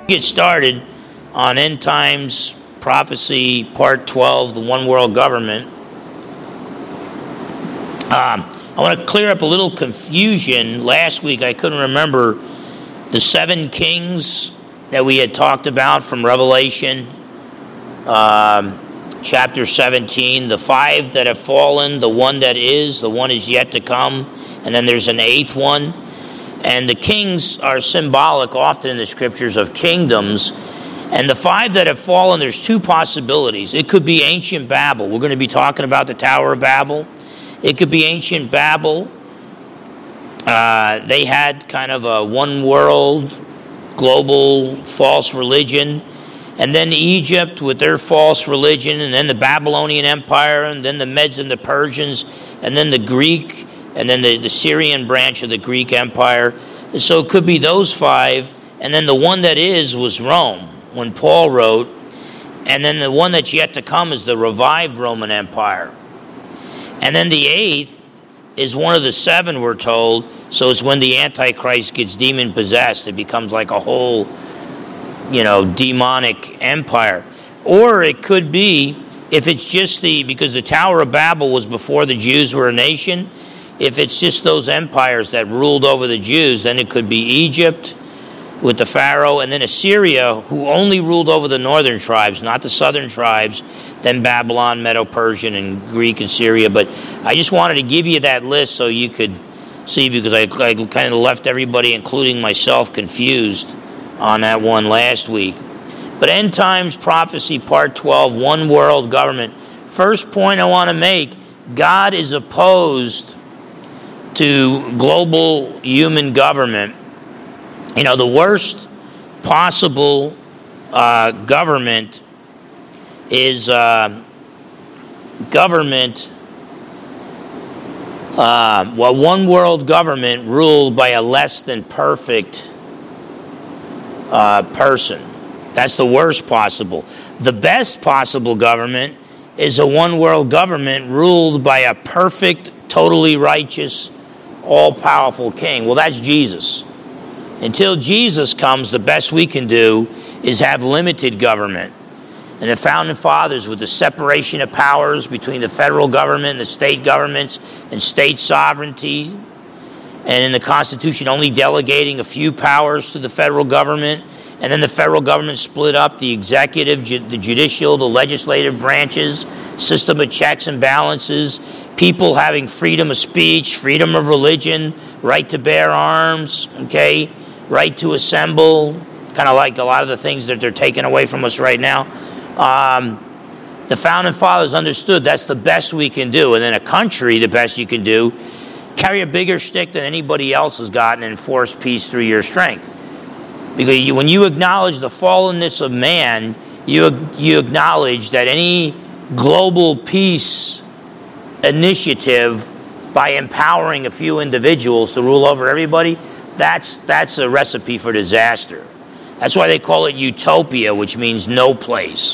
Get started on End Times Prophecy Part 12, the One World Government. I want to clear up a little confusion. Last week I couldn't remember the 7 kings that we had talked about from Revelation chapter 17, the 5 that have fallen, the one that is, the one is yet to come, and then there's an 8th one. And the kings are symbolic often in the scriptures of kingdoms. And the 5 that have fallen, there's 2 possibilities. It could be ancient Babel. We're going to be talking about the Tower of Babel. It could be ancient Babel. They had kind of a one world, global, false religion. And then Egypt with their false religion, and then the Babylonian Empire, and then the Medes and the Persians, and then the Greek, and then the Syrian branch of the Greek Empire. So it could be those 5, and then the one that is was Rome, when Paul wrote, and then the one that's yet to come is the revived Roman Empire. And then the 8th is one of the 7, we're told, so it's when the Antichrist gets demon-possessed. It becomes like a whole, demonic empire. Or it could be, if it's just because the Tower of Babel was before the Jews were a nation, if it's just those empires that ruled over the Jews, then it could be Egypt with the Pharaoh, and then Assyria, who only ruled over the northern tribes, not the southern tribes, then Babylon, Medo-Persian, and Greek and Syria. But I just wanted to give you that list so you could see, because I kind of left everybody, including myself, confused on that one last week. But End Times Prophecy Part 12, One World Government. First point I want to make, God is opposed to global human government. The worst possible government is one world government ruled by a less than perfect person. That's the worst possible. The best possible government is a one world government ruled by a perfect, totally righteous, all-powerful king. Well, that's Jesus. Until Jesus comes, the best we can do is have limited government. And the Founding Fathers, with the separation of powers between the federal government and the state governments and state sovereignty, and in the Constitution only delegating a few powers to the federal government, and then the federal government split up the executive, the judicial, the legislative branches, system of checks and balances, people having freedom of speech, freedom of religion, right to bear arms, right to assemble, kind of like a lot of the things that they're taking away from us right now. The Founding Fathers understood that's the best we can do. And then a country, the best you can do, carry a bigger stick than anybody else has gotten and enforce peace through your strength. Because when you acknowledge the fallenness of man, you acknowledge that any global peace initiative by empowering a few individuals to rule over everybody, that's a recipe for disaster. That's why they call it utopia, which means no place.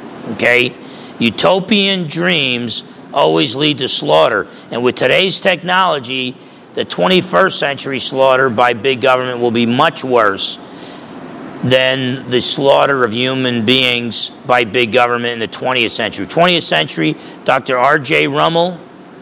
Utopian dreams always lead to slaughter. And with today's technology, the 21st century slaughter by big government will be much worse than the slaughter of human beings by big government in the 20th century. 20th century, Dr. R.J. Rummel,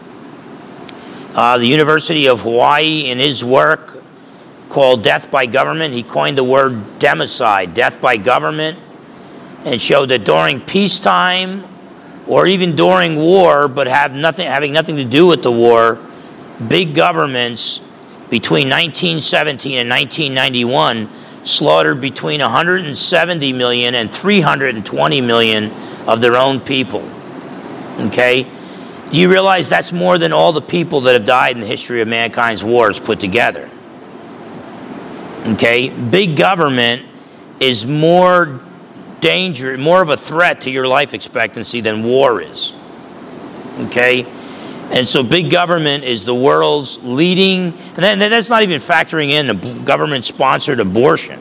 the University of Hawaii, in his work called Death by Government, he coined the word democide, death by government, and showed that during peacetime or even during war, but having nothing to do with the war, big governments between 1917 and 1991 slaughtered between 170 million and 320 million of their own people. Do you realize that's more than all the people that have died in the history of mankind's wars put together? Big government is more of a threat to your life expectancy than war is. And so big government is the world's leading, and then that's not even factoring in a government-sponsored abortion.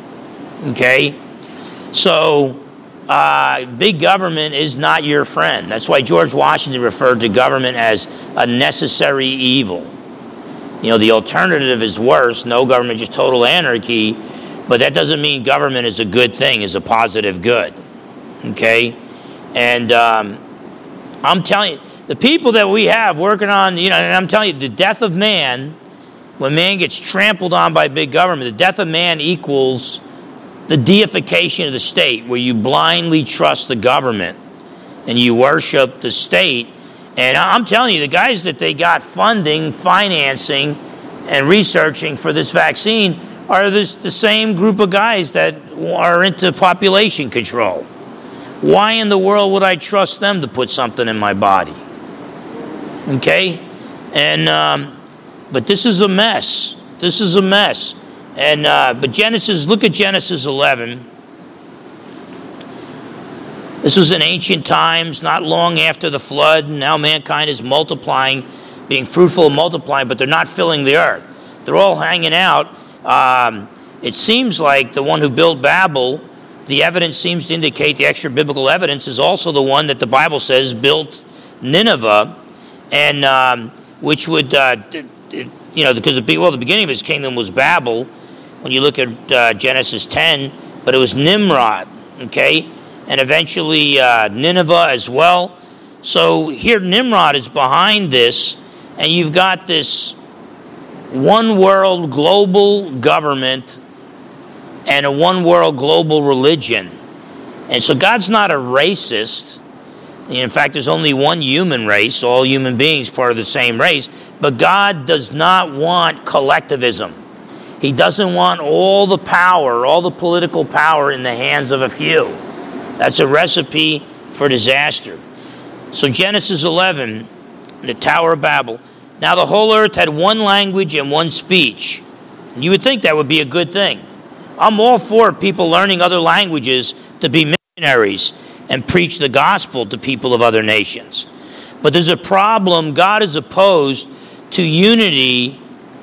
So big government is not your friend. That's why George Washington referred to government as a necessary evil. The alternative is worse, no government, just total anarchy. But that doesn't mean government is a good thing, is a positive good. Okay? And I'm telling you, the people that we have working on, and I'm telling you, the death of man, when man gets trampled on by big government, the death of man equals the deification of the state, where you blindly trust the government and you worship the state. And I'm telling you, the guys that they got funding, financing, and researching for this vaccine are the same group of guys that are into population control. Why in the world would I trust them to put something in my body? Okay? And, but this is a mess. This is a mess. And, but look at Genesis 11. This was in ancient times, not long after the flood. Now mankind is multiplying, being fruitful and multiplying, but they're not filling the earth. They're all hanging out. It seems like the one who built Babel, the evidence seems to indicate, the extra biblical evidence is also the one that the Bible says built Nineveh, and which would, because the beginning of his kingdom was Babel, when you look at Genesis 10, but it was Nimrod, okay? And eventually Nineveh as well. So here Nimrod is behind this, and you've got this one world global government and a one world global religion. And so God's not a racist. In fact, there's only one human race, all human beings part of the same race. But God does not want collectivism. He doesn't want all the power, all the political power in the hands of a few. That's a recipe for disaster. So Genesis 11, the Tower of Babel. Now the whole earth had one language and one speech. You would think that would be a good thing. I'm all for people learning other languages to be missionaries and preach the gospel to people of other nations. But there's a problem. God is opposed to unity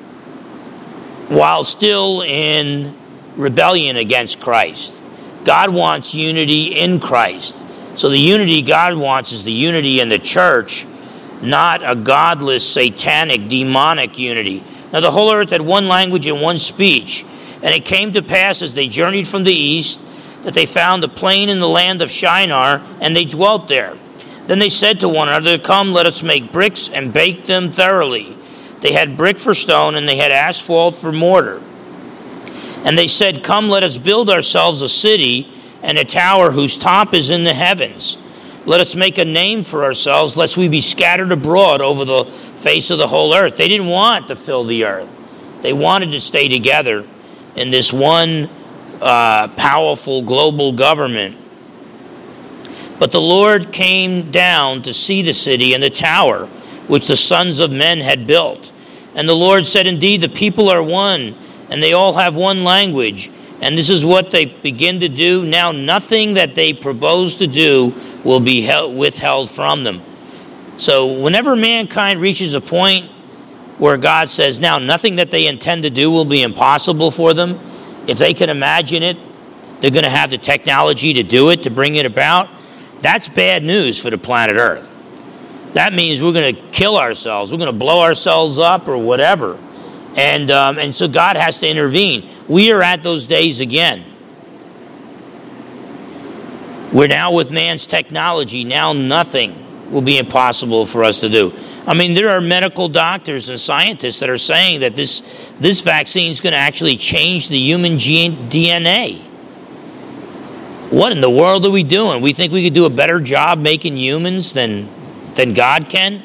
while still in rebellion against Christ. God wants unity in Christ. So the unity God wants is the unity in the church, not a godless, satanic, demonic unity. Now the whole earth had one language and one speech. And it came to pass as they journeyed from the east that they found a plain in the land of Shinar, and they dwelt there. Then they said to one another, "Come, let us make bricks and bake them thoroughly." They had brick for stone, and they had asphalt for mortar. And they said, "Come, let us build ourselves a city and a tower whose top is in the heavens. Let us make a name for ourselves, lest we be scattered abroad over the face of the whole earth." They didn't want to fill the earth. They wanted to stay together in this one powerful global government. But the Lord came down to see the city and the tower, which the sons of men had built. And the Lord said, "Indeed, the people are one, and they all have one language. And this is what they begin to do. Now nothing that they propose to do will be withheld from them." So whenever mankind reaches a point where God says, now nothing that they intend to do will be impossible for them, if they can imagine it, they're going to have the technology to do it, to bring it about. That's bad news for the planet Earth. That means we're going to kill ourselves. We're going to blow ourselves up or whatever. And so God has to intervene. We are at those days again. We're now with man's technology. Now nothing will be impossible for us to do. I mean, there are medical doctors and scientists that are saying that this vaccine is going to actually change the human DNA. What in the world are we doing? We think we could do a better job making humans than God can?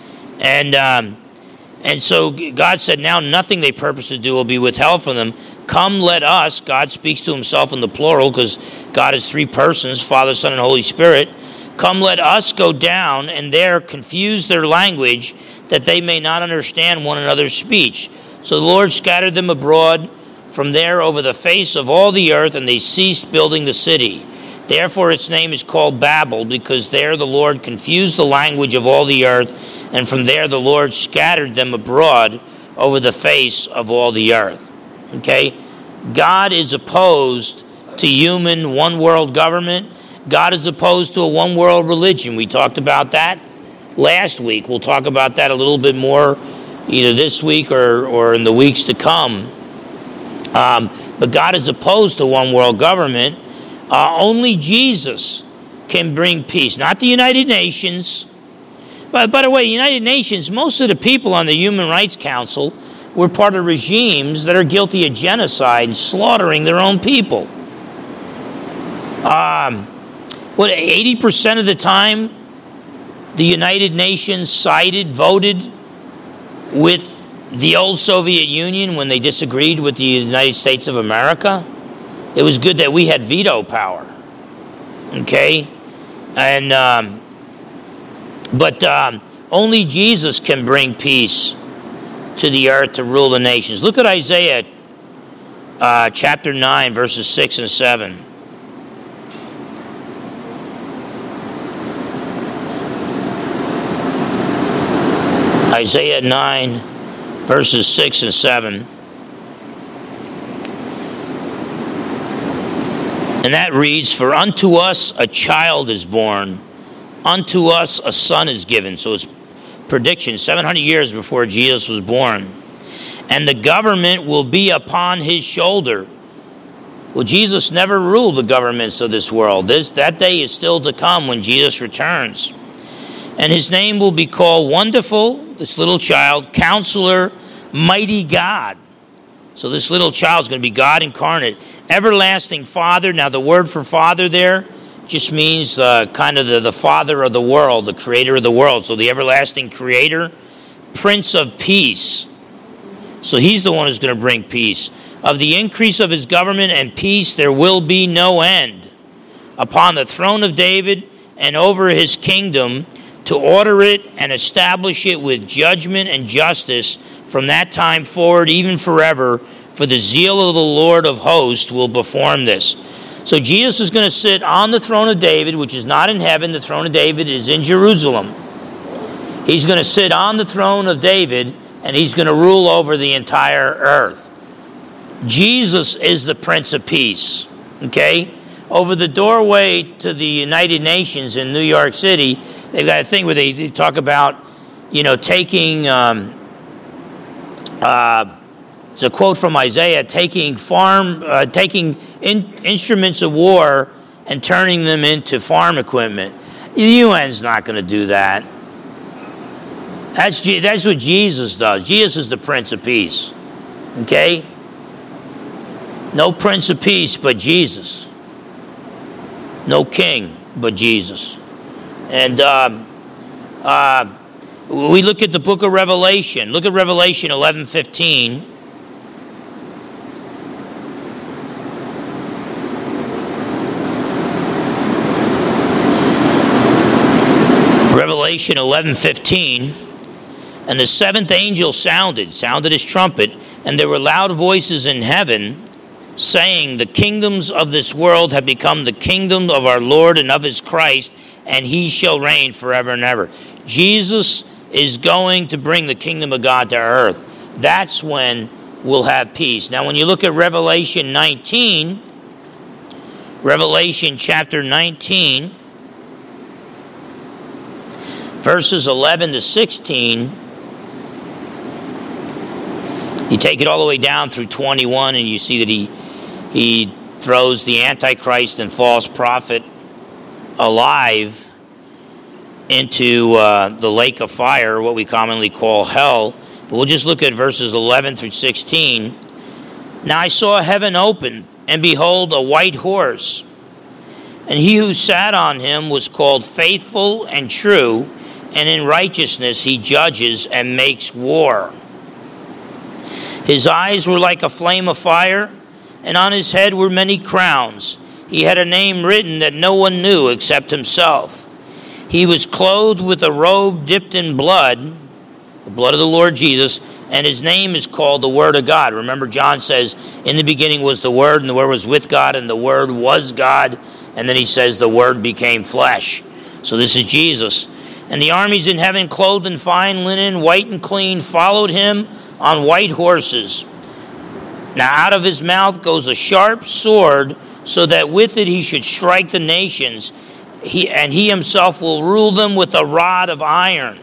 And so God said, now nothing they purpose to do will be withheld from them. Come, let us. God speaks to himself in the plural because God is three persons, Father, Son, and Holy Spirit. Come, let us go down and there confuse their language, that they may not understand one another's speech. So the Lord scattered them abroad from there over the face of all the earth, and they ceased building the city. Therefore its name is called Babel, because there the Lord confused the language of all the earth, and from there the Lord scattered them abroad over the face of all the earth. Okay? God is opposed to human one-world government. God is opposed to a one-world religion. We talked about that last week. We'll talk about that a little bit more either this week or in the weeks to come. But God is opposed to one world government. Only Jesus can bring peace, not the United Nations. But by the way, the United Nations, most of the people on the Human Rights Council were part of regimes that are guilty of genocide and slaughtering their own people. 80% of the time, the United Nations voted with the old Soviet Union when they disagreed with the United States of America. It was good that we had veto power. Okay? And but only Jesus can bring peace to the earth to rule the nations. Look at Isaiah chapter 9, verses 6 and 7. Isaiah 9, verses 6 and 7. And that reads, "For unto us a child is born, unto us a son is given." So it's prediction 700 years before Jesus was born. "And the government will be upon his shoulder." Well, Jesus never ruled the governments of this world. That day is still to come when Jesus returns. "And his name will be called Wonderful," this little child, "Counselor, Mighty God." So this little child is going to be God incarnate. "Everlasting Father." Now the word for father there just means kind of the father of the world, the creator of the world. So the everlasting creator, Prince of Peace. So he's the one who's going to bring peace. "Of the increase of his government and peace there will be no end, upon the throne of David and over his kingdom, to order it and establish it with judgment and justice from that time forward, even forever. For the zeal of the Lord of hosts will perform this." So Jesus is going to sit on the throne of David, which is not in heaven. The throne of David is in Jerusalem. He's going to sit on the throne of David, and he's going to rule over the entire earth. Jesus is the Prince of Peace. Okay? Over the doorway to the United Nations in New York City, they've got a thing where they talk about, taking... it's a quote from Isaiah, taking instruments of war and turning them into farm equipment. The UN's not going to do that. That's what Jesus does. Jesus is the Prince of Peace. Okay? No Prince of Peace but Jesus. No king but Jesus. And we look at the book of Revelation. Look at Revelation 11:15. Revelation 11:15, "And the seventh angel sounded his trumpet, and there were loud voices in heaven, saying, The kingdoms of this world have become the kingdom of our Lord and of his Christ, and he shall reign forever and ever." Jesus is going to bring the kingdom of God to earth. That's when we'll have peace. Now, when you look at Revelation 19, Revelation chapter 19, verses 11 to 16, you take it all the way down through 21, and you see that he throws the Antichrist and false prophet alive into the lake of fire, what we commonly call hell. But we'll just look at verses 11 through 16. "Now I saw heaven open, and behold, a white horse. And he who sat on him was called Faithful and True, and in righteousness he judges and makes war. His eyes were like a flame of fire, and on his head were many crowns. He had a name written that no one knew except himself. He was clothed with a robe dipped in blood, the blood of the Lord Jesus, and his name is called the Word of God." Remember, John says, "In the beginning was the Word, and the Word was with God, and the Word was God." And then he says, "The Word became flesh." So this is Jesus. "And the armies in heaven, clothed in fine linen, white and clean, followed him on white horses. Now out of his mouth goes a sharp sword, so that with it he should strike the nations. He himself will rule them with a rod of iron.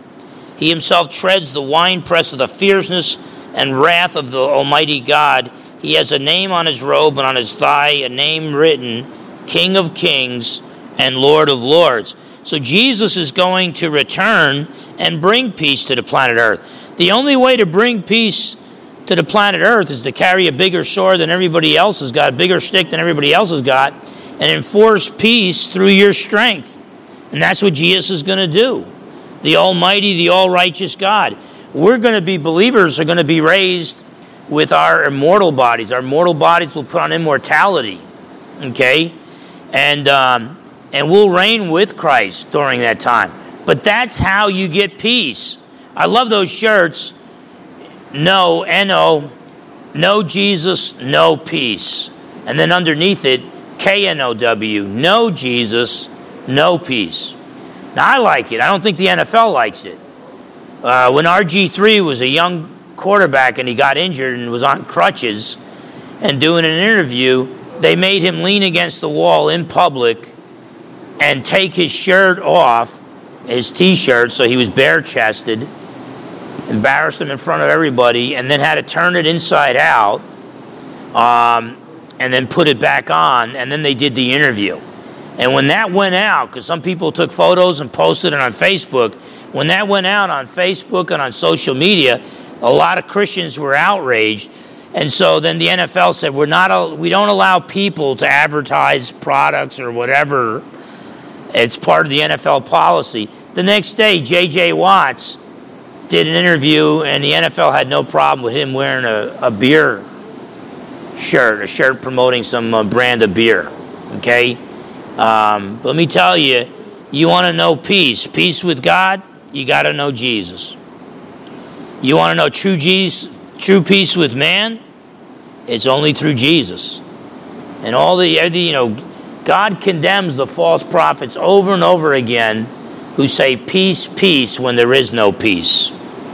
He himself treads the winepress of the fierceness and wrath of the Almighty God. He has a name on his robe and on his thigh, a name written, King of Kings and Lord of Lords. So Jesus is going to return and bring peace to the planet Earth. The only way to bring peace to the planet Earth is to carry a bigger sword than everybody else has got, a bigger stick than everybody else has got, and enforce peace through your strength. And that's what Jesus is going to do. The Almighty, the all-righteous God. We're going to be believers, are going to be raised with our immortal bodies. Our mortal bodies will put on immortality. Okay? And we'll reign with Christ during that time. But that's how you get peace. I love those shirts. No, N-O, no Jesus, no peace. And then underneath it, K-N-O-W, no Jesus, no peace. Now, I like it. I don't think the NFL likes it. When RG3 was a young quarterback and he got injured and was on crutches and doing an interview, they made him lean against the wall in public and take his shirt off, his T-shirt, so he was bare-chested, embarrassed him in front of everybody, and then had to turn it inside out, and then put it back on, and then they did the interview. And when that went out, because some people took photos and posted it on Facebook, when that went out on Facebook and on social media, a lot of Christians were outraged. And so then the NFL said, we don't allow people to advertise products or whatever. It's part of the NFL policy. The next day, J.J. Watts did an interview, and the NFL had no problem with him wearing a beer shirt, a shirt promoting some brand of beer. Okay? But let me tell you, you want to know peace with God, you got to know Jesus. You want to know true peace with man, it's only through Jesus. And God condemns the false prophets over and over again who say peace, peace when there is no peace.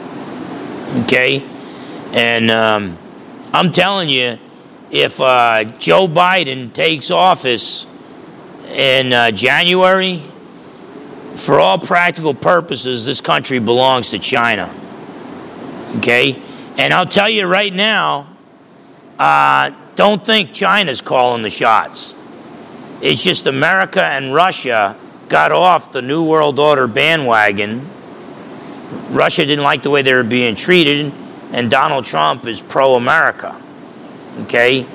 Okay? And I'm telling you, if Joe Biden takes office in January, for all practical purposes, this country belongs to China. Okay? And I'll tell you right now, don't think China's calling the shots. It's just America and Russia got off the New World Order bandwagon. Russia didn't like the way they were being treated, and Donald Trump is pro-America. Okay?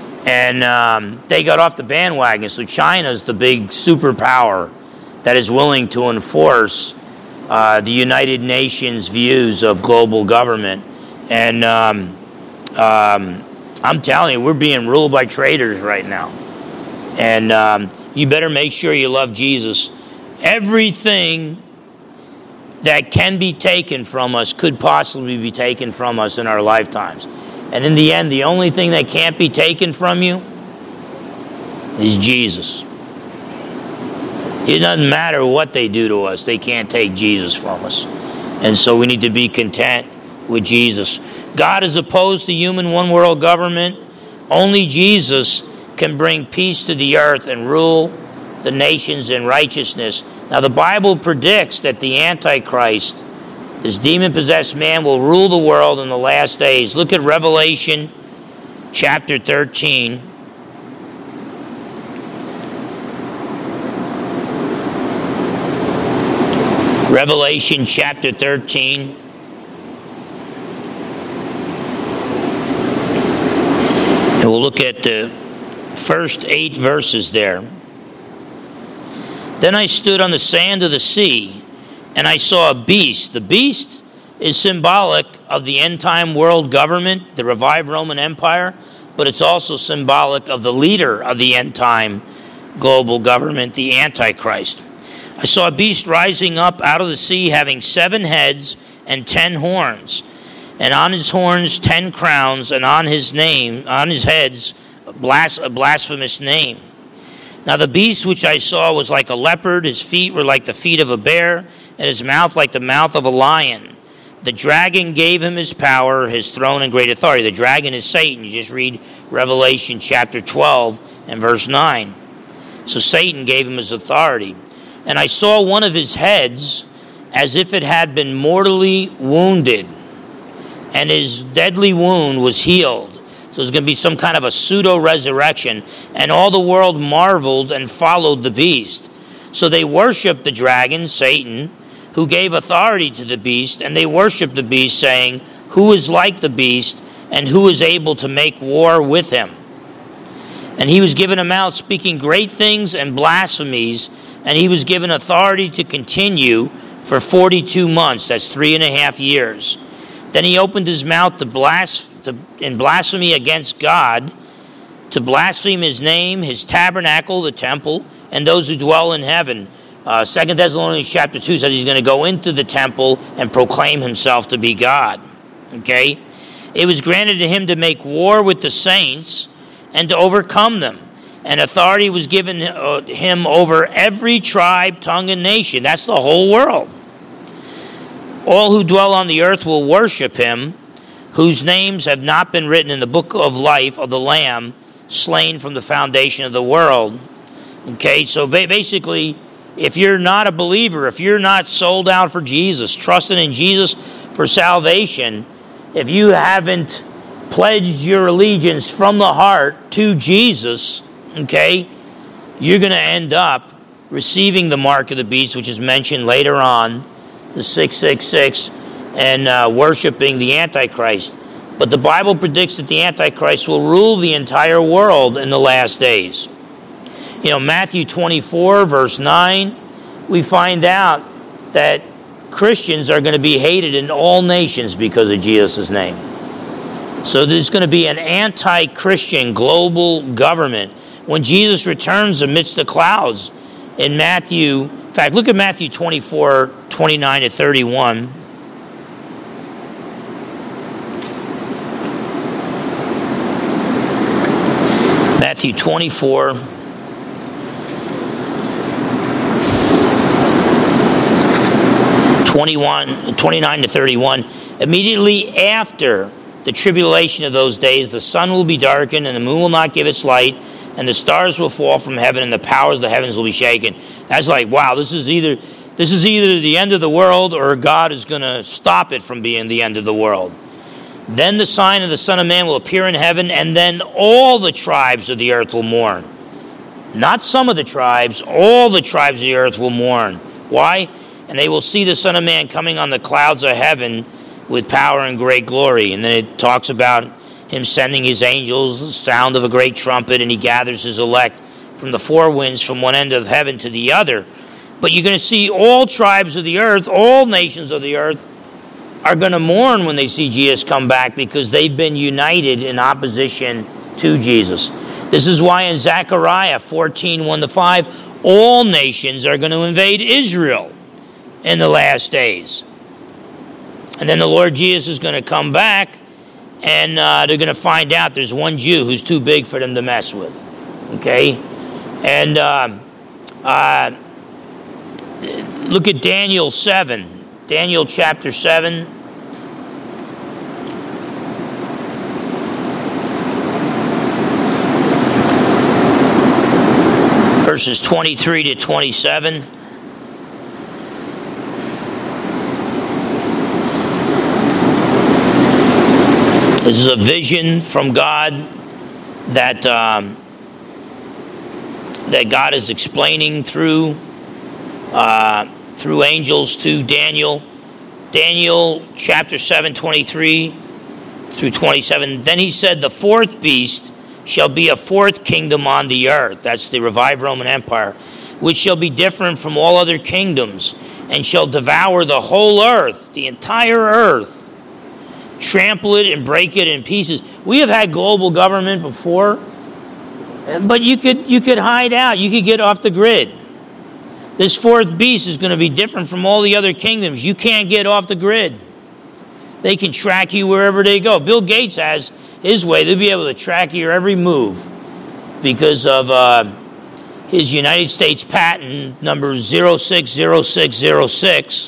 And they got off the bandwagon, so China's the big superpower that is willing to enforce the United Nations views of global government. And I'm telling you, we're being ruled by traitors right now. And you better make sure you love Jesus. Everything that can be taken from us could possibly be taken from us in our lifetimes. And in the end, the only thing that can't be taken from you is Jesus. It doesn't matter what they do to us. They can't take Jesus from us. And so we need to be content with Jesus. God is opposed to human one-world government. Only Jesus can bring peace to the earth and rule the nations in righteousness. Now, the Bible predicts that the Antichrist, this demon-possessed man, will rule the world in the last days. Look at Revelation chapter 13. Revelation chapter 13. And we'll look at the first 8 verses there. Then I stood on the sand of the sea, and I saw a beast. The beast is symbolic of the end-time world government, the revived Roman Empire, but it's also symbolic of the leader of the end-time global government, the Antichrist. I saw a beast rising up out of the sea, having 7 heads and 10 horns, and on his horns 10 crowns, and on his heads a blasphemous name. Now the beast which I saw was like a leopard, his feet were like the feet of a bear, and his mouth like the mouth of a lion. The dragon gave him his power, his throne, and great authority. The dragon is Satan. You just read Revelation chapter 12 and verse 9. So Satan gave him his authority. And I saw one of his heads as if it had been mortally wounded, and his deadly wound was healed. So there's going to be some kind of a pseudo-resurrection. And all the world marveled and followed the beast. So they worshiped the dragon, Satan, who gave authority to the beast. And they worshiped the beast, saying, "Who is like the beast, and who is able to make war with him?" And he was given a mouth speaking great things and blasphemies. And he was given authority to continue for 42 months. That's 3.5 years. Then he opened his mouth in blasphemy against God, to blaspheme his name, his tabernacle, the temple, and those who dwell in heaven. 2 Thessalonians chapter 2 says he's going to go into the temple and proclaim himself to be God. Okay? It was granted to him to make war with the saints and to overcome them. And authority was given him over every tribe, tongue, and nation. That's the whole world. All who dwell on the earth will worship him, whose names have not been written in the book of life of the Lamb, slain from the foundation of the world. Okay, so basically, if you're not a believer, if you're not sold out for Jesus, trusting in Jesus for salvation, if you haven't pledged your allegiance from the heart to Jesus, okay, you're going to end up receiving the mark of the beast, which is mentioned later on, the 666, and worshiping the Antichrist. But the Bible predicts that the Antichrist will rule the entire world in the last days. You know, Matthew 24, verse 9, we find out that Christians are going to be hated in all nations because of Jesus' name. So there's going to be an anti-Christian global government. When Jesus returns amidst the clouds in Matthew, in fact, look at Matthew 24, 29 to 31. Matthew 24, 29 to 31. Immediately after the tribulation of those days, the sun will be darkened, and the moon will not give its light, and the stars will fall from heaven, and the powers of the heavens will be shaken. That's like, wow, this is either the end of the world, or God is going to stop it from being the end of the world. Then the sign of the Son of Man will appear in heaven, and then all the tribes of the earth will mourn. Not some of the tribes, all the tribes of the earth will mourn. Why? And they will see the Son of Man coming on the clouds of heaven with power and great glory. And then it talks about him sending his angels, the sound of a great trumpet, and he gathers his elect from the four winds, from one end of heaven to the other. But you're going to see all tribes of the earth, all nations of the earth, are going to mourn when they see Jesus come back, because they've been united in opposition to Jesus. This is why in Zechariah 14, 1-5, all nations are going to invade Israel in the last days. And then the Lord Jesus is going to come back, and they're going to find out there's one Jew who's too big for them to mess with. Okay? And look at Daniel 7. Daniel chapter 7. Verses 23 to 27. This is a vision from God that God is explaining through angels to Daniel. Daniel chapter 7, 23 through 27. Then he said, the fourth beast shall be a fourth kingdom on the earth. That's the revived Roman Empire, which shall be different from all other kingdoms, and shall devour the whole earth, the entire earth, trample it and break it in pieces. We have had global government before, but you could hide out. You could get off the grid. This fourth beast is going to be different from all the other kingdoms. You can't get off the grid. They can track you wherever they go. Bill Gates has his way. They'll be able to track your every move because of his United States patent number 060606.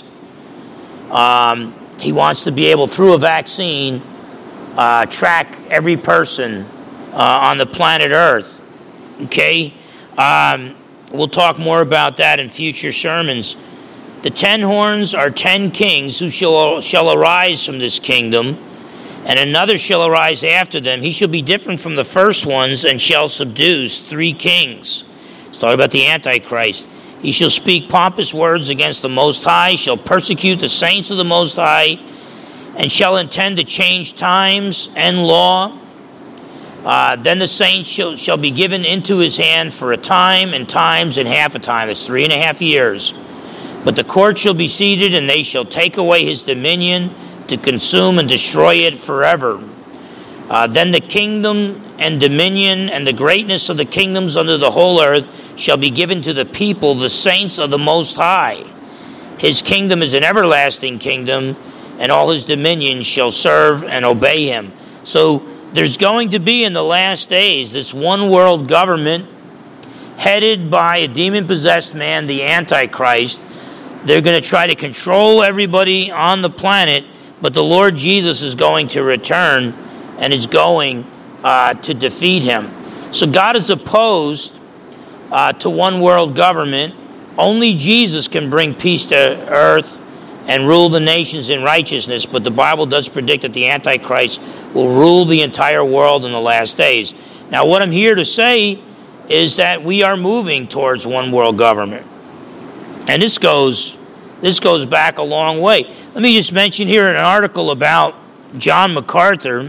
He wants to be able, through a vaccine, track every person on the planet Earth. Okay? We'll talk more about that in future sermons. The 10 horns are 10 kings who shall arise from this kingdom, And another shall arise after them. He shall be different from the first ones, and shall subdue 3 kings. It's talking about the Antichrist. He shall speak pompous words against the Most High, shall persecute the saints of the Most High, and shall intend to change times and law. Then the saints shall be given into his hand for a time, and times, and half a time. It's 3.5 years. But the court shall be seated, and they shall take away his dominion, to consume and destroy it forever. Then the kingdom and dominion and the greatness of the kingdoms under the whole earth shall be given to the people, the saints of the Most High. His kingdom is an everlasting kingdom, and all his dominions shall serve and obey him. So there's going to be in the last days this one world government headed by a demon-possessed man, the Antichrist. They're going to try to control everybody on the planet, but the Lord Jesus is going to return and is going to defeat him. So God is opposed to one world government. Only Jesus can bring peace to earth and rule the nations in righteousness, but the Bible does predict that the Antichrist will rule the entire world in the last days. Now, what I'm here to say is that we are moving towards one world government. And this goes back a long way. Let me just mention here an article about John MacArthur.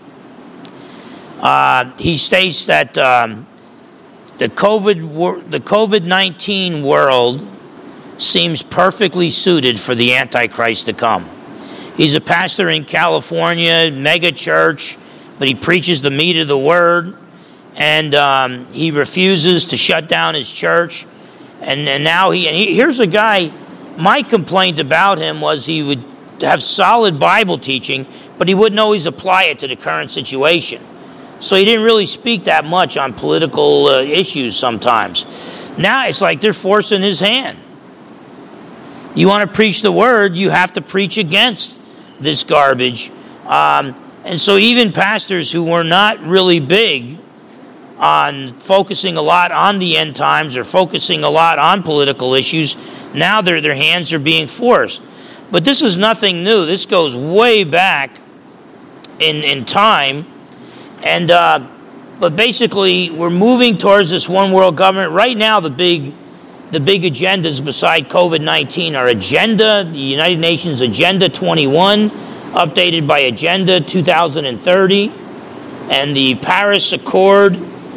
He states that the COVID-19 world seems perfectly suited for the Antichrist to come. He's a pastor in California, mega church, but he preaches the meat of the word, and he refuses to shut down his church. And now here's a guy. My complaint about him was he would have solid Bible teaching, but he wouldn't always apply it to the current situation. So he didn't really speak that much on political issues sometimes. Now it's like they're forcing his hand. You want to preach the word, you have to preach against this garbage. And so even pastors who were not really big on focusing a lot on the end times or focusing a lot on political issues, now their hands are being forced. But this is nothing new. This goes way back in time. And but basically, we're moving towards this one world government. Right now, the big agendas beside COVID-19 are the United Nations Agenda 21, updated by Agenda 2030, and the Paris Accord.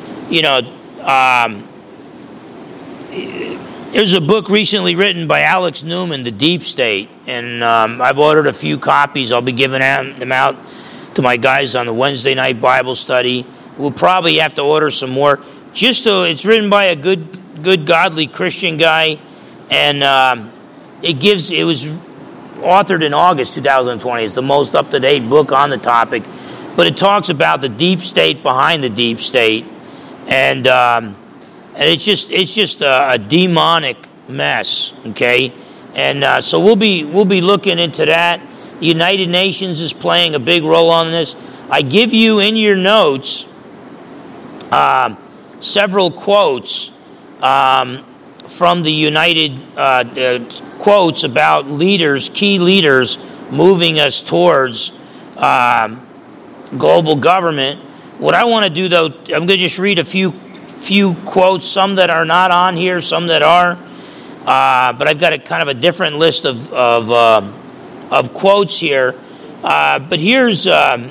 There's a book recently written by Alex Newman, The Deep State, and I've ordered a few copies. I'll be giving them out to my guys on the Wednesday night Bible study. We'll probably have to order some more. It's written by a good, godly Christian guy, and it was authored in August 2020. It's the most up-to-date book on the topic, but it talks about the deep state behind the deep state, and it's just a demonic mess. Okay, and so we'll be looking into that. The United Nations is playing a big role on this. I give you in your notes several quotes from the United quotes about key leaders moving us towards global government. What I want to do, though, I'm going to just read a few quotes, some that are not on here, some that are, but I've got a kind of a different list of quotes here. But here's an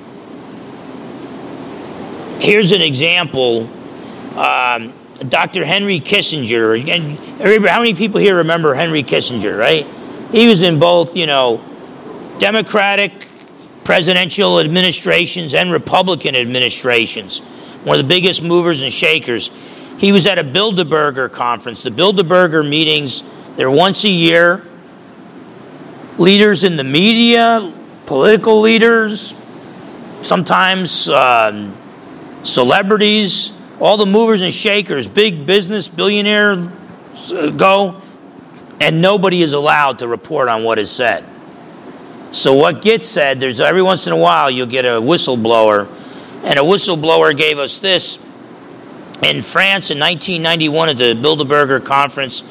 example. Dr. Henry Kissinger. Again, how many people here remember Henry Kissinger, right? He was in both, Democratic presidential administrations and Republican administrations. One of the biggest movers and shakers. He was at a Bilderberger conference. The Bilderberger meetings, they're once a year. Leaders in the media, political leaders, sometimes celebrities, all the movers and shakers, big business, billionaires go, and nobody is allowed to report on what is said. So what gets said, there's every once in a while you'll get a whistleblower, and a whistleblower gave us this. In France in 1991 at the Bilderberger conference,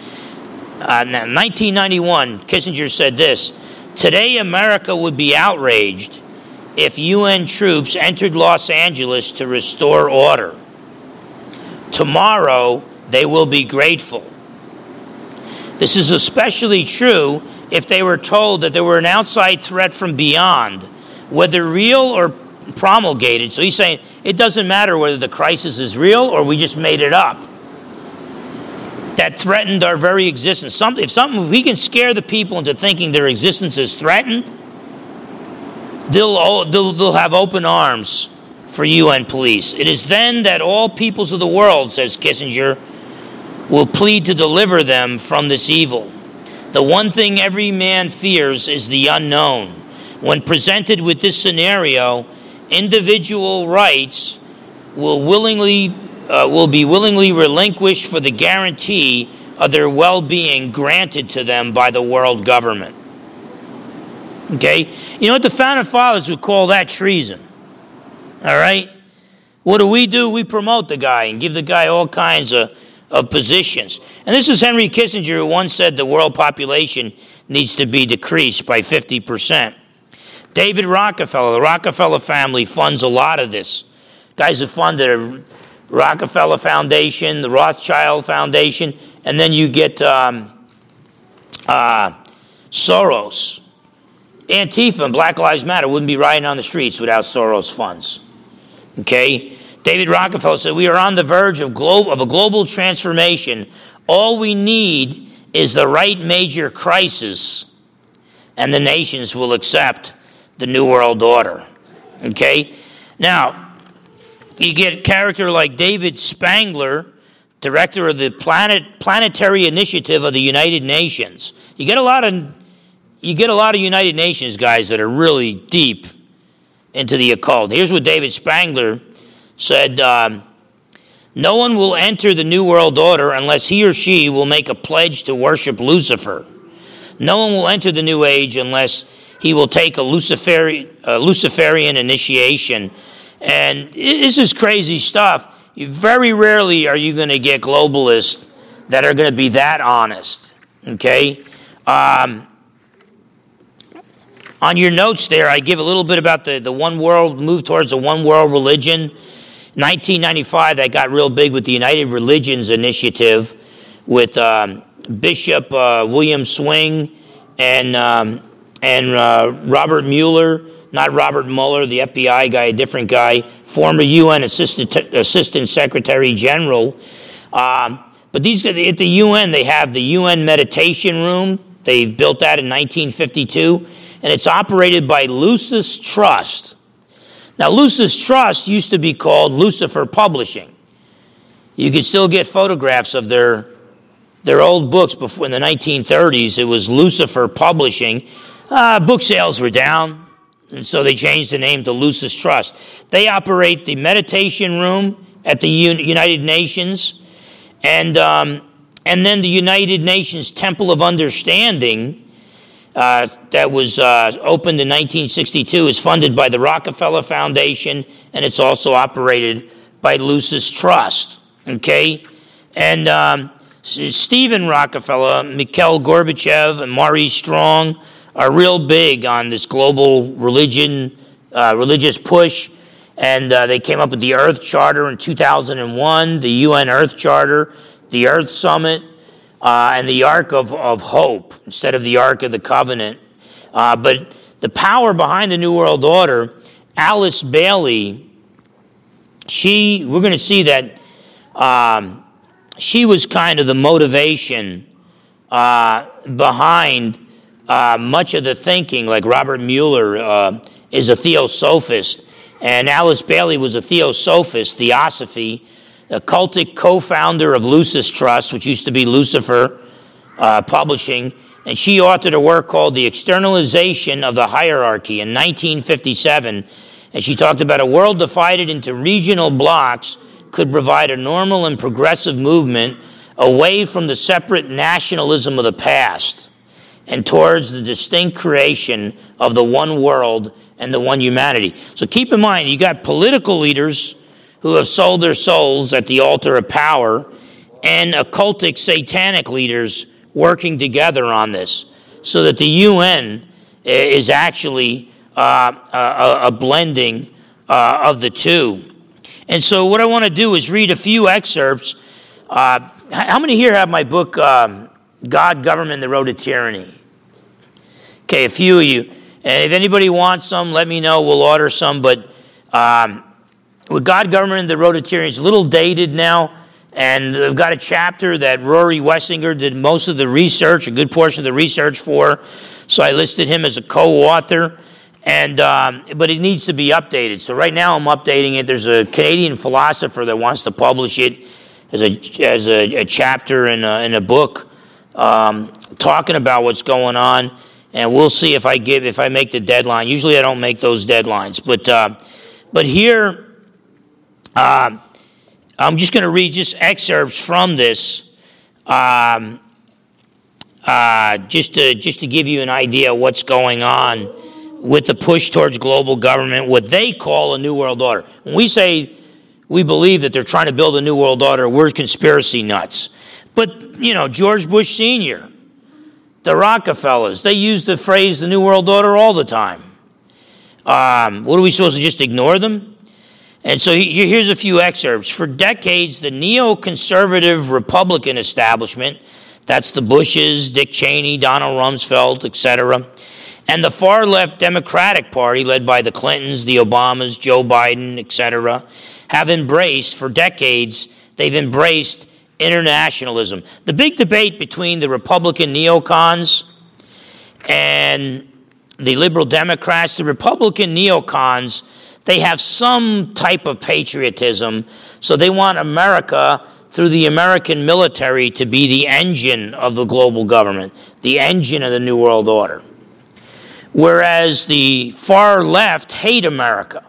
1991, Kissinger said this: "Today America would be outraged if UN troops entered Los Angeles to restore order. Tomorrow, they will be grateful. This is especially true if they were told that there were an outside threat from beyond, whether real or promulgated. So he's saying it doesn't matter whether the crisis is real or we just made it up. That threatened our very existence. If we can scare the people into thinking their existence is threatened, they'll have open arms for UN police. It is then that all peoples of the world, says Kissinger, will plead to deliver them from this evil. The one thing every man fears is the unknown. When presented with this scenario, individual rights will be willingly relinquished for the guarantee of their well-being granted to them by the world government. Okay? You know what? The Founding Fathers would call that treason. All right? What do? We promote the guy and give the guy all kinds of positions. And this is Henry Kissinger, who once said the world population needs to be decreased by 50%. David Rockefeller, the Rockefeller family funds a lot of this. Guys have funded a Rockefeller Foundation, the Rothschild Foundation, and then you get Soros. Antifa and Black Lives Matter wouldn't be riding on the streets without Soros funds. Okay? David Rockefeller said, we are on the verge of a global transformation. All we need is the right major crisis, and the nations will accept the New World Order. Okay? Now, you get a character like David Spangler, director of the Planetary Initiative of the United Nations. You get a lot of United Nations guys that are really deep into the occult. Here's what David Spangler said: no one will enter the New World Order unless he or she will make a pledge to worship Lucifer. No one will enter the New Age unless he will take a Luciferian initiation. And this is crazy stuff. Very rarely are you going to get globalists that are going to be that honest. Okay? On your notes there, I give a little bit about the one world, move towards a one world religion. 1995, that got real big with the United Religions Initiative with Bishop William Swing and Robert Mueller, not Robert Mueller, the FBI guy, a different guy, former UN Assistant Secretary General. But these at the UN, they have the UN Meditation Room. They built that in 1952, and it's operated by Lucis Trust. Now, Lucis Trust used to be called Lucifer Publishing. You could still get photographs of their old books before in the 1930s. It was Lucifer Publishing. Book sales were down, and so they changed the name to Lucis Trust. They operate the meditation room at the United Nations, and then the United Nations Temple of Understanding that was opened in 1962 is funded by the Rockefeller Foundation, and it's also operated by Lucis Trust. Okay, and Stephen Rockefeller, Mikhail Gorbachev, and Maurice Strong are real big on this global religious push, and they came up with the Earth Charter in 2001, the UN Earth Charter, the Earth Summit, and the Ark of Hope instead of the Ark of the Covenant. But the power behind the New World Order, Alice Bailey, we're going to see that she was kind of the motivation behind much of the thinking. Like Robert Mueller is a theosophist, and Alice Bailey was a theosophy, a cultic co-founder of Lucis Trust, which used to be Lucifer Publishing, and she authored a work called The Externalization of the Hierarchy in 1957, and she talked about a world divided into regional blocks could provide a normal and progressive movement away from the separate nationalism of the past and towards the distinct creation of the one world and the one humanity. So keep in mind, you got political leaders who have sold their souls at the altar of power, and occultic satanic leaders working together on this, so that the UN is actually a blending of the two. And so what I want to do is read a few excerpts. How many here have my book, God, Government, and the Road to Tyranny? Okay, a few of you. And if anybody wants some, let me know. We'll order some. But with God, Government, and the Road to Tyranny, it's a little dated now. And I've got a chapter that Rory Wessinger did most of the research, a good portion of the research for. So I listed him as a co-author. And but it needs to be updated. So right now I'm updating it. There's a Canadian philosopher that wants to publish it as a chapter in a book talking about what's going on. And we'll see if I make the deadline. Usually I don't make those deadlines. But here I'm just going to read just excerpts from this, just to give you an idea of what's going on with the push towards global government, what they call a new world order. When we say we believe that they're trying to build a new world order, we're conspiracy nuts. But, George Bush Sr., the Rockefellers, they use the phrase the new world order all the time. What are we supposed to just ignore them? And so here's a few excerpts. For decades, the neoconservative Republican establishment, that's the Bushes, Dick Cheney, Donald Rumsfeld, etc., and the far-left Democratic Party, led by the Clintons, the Obamas, Joe Biden, etc., have embraced, for decades, they've embraced internationalism. The big debate between the Republican neocons and the liberal Democrats, the Republican neocons, they have some type of patriotism, so they want America, through the American military, to be the engine of the global government, the engine of the New World Order. Whereas the far left hate America.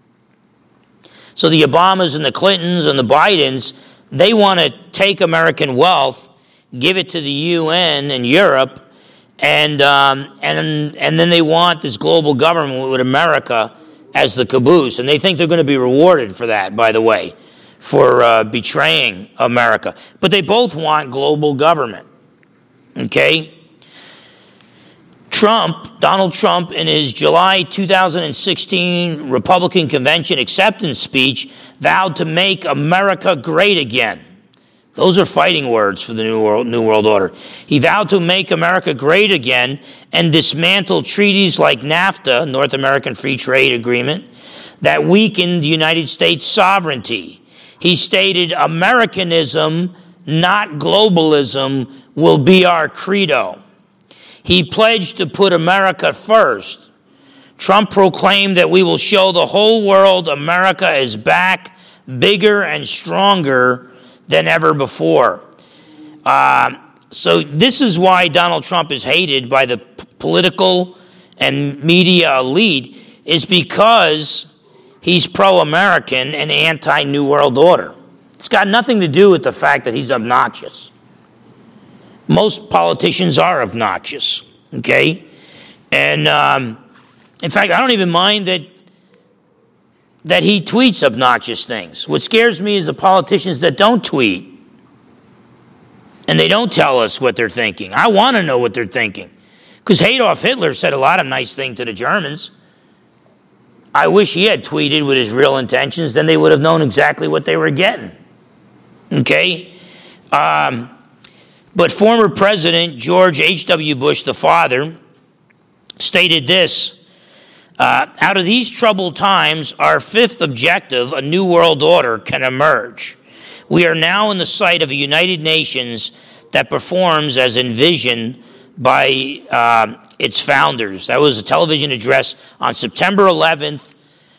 So the Obamas and the Clintons and the Bidens, they want to take American wealth, give it to the UN and Europe, and then they want this global government with America as the caboose. And they think they're going to be rewarded for that, by the way, for betraying America. But they both want global government. Okay? Donald Trump, in his July 2016 Republican Convention acceptance speech, vowed to make America great again. Those are fighting words for the New World Order. He vowed to make America great again and dismantle treaties like NAFTA, North American Free Trade Agreement, that weakened the United States sovereignty. He stated, Americanism, not globalism, will be our credo. He pledged to put America first. Trump proclaimed that we will show the whole world America is back, bigger and stronger than ever before. So this is why Donald Trump is hated by the political and media elite, is because he's pro-American and anti-New World Order. It's got nothing to do with the fact that he's obnoxious. Most politicians are obnoxious, okay? And in fact, I don't even mind that he tweets obnoxious things. What scares me is the politicians that don't tweet. And they don't tell us what they're thinking. I want to know what they're thinking. Because Adolf Hitler said a lot of nice things to the Germans. I wish he had tweeted with his real intentions. Then they would have known exactly what they were getting. Okay? But former President George H.W. Bush, the father, stated this: out of these troubled times, our fifth objective, a new world order, can emerge. We are now in the sight of a United Nations that performs as envisioned by its founders. That was a television address on September 11th,